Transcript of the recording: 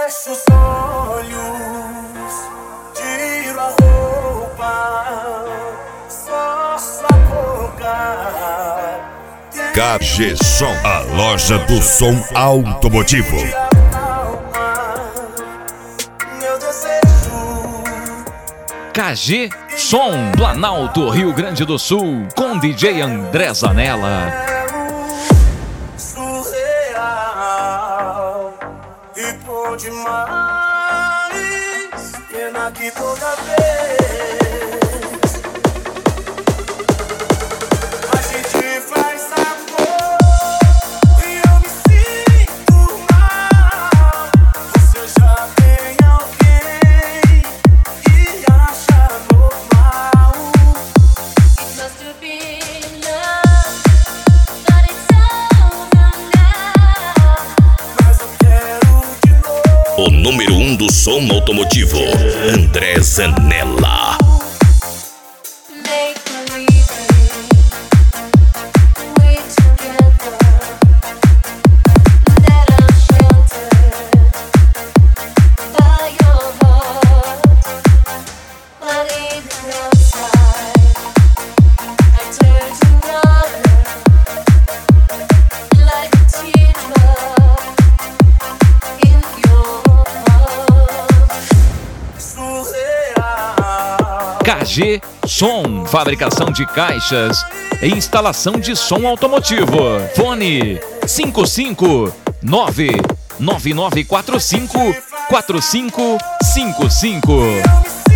fecho os olhos, tiro a roupa, só sua boca. KG Som, a loja do som automotivo. Meu desejo, KG Som, Planalto, Rio Grande do Sul, com DJ André Zanella. surreal e bom demais. Pena que toda vez a gente faz amor e eu me sinto mal. Você já tem alguém e acha normal. It must have been love, but it's over now. Mas eu quero de novo. O número 1 do som automotivo, André Zanella. Make believe we're together, that I'm sheltered by your heart. But even outside, I turn to water like a teardrop in your heart. Surreal. KG Som, fabricação de caixas e instalação de som automotivo. Fone 559-9945-4555. Eu me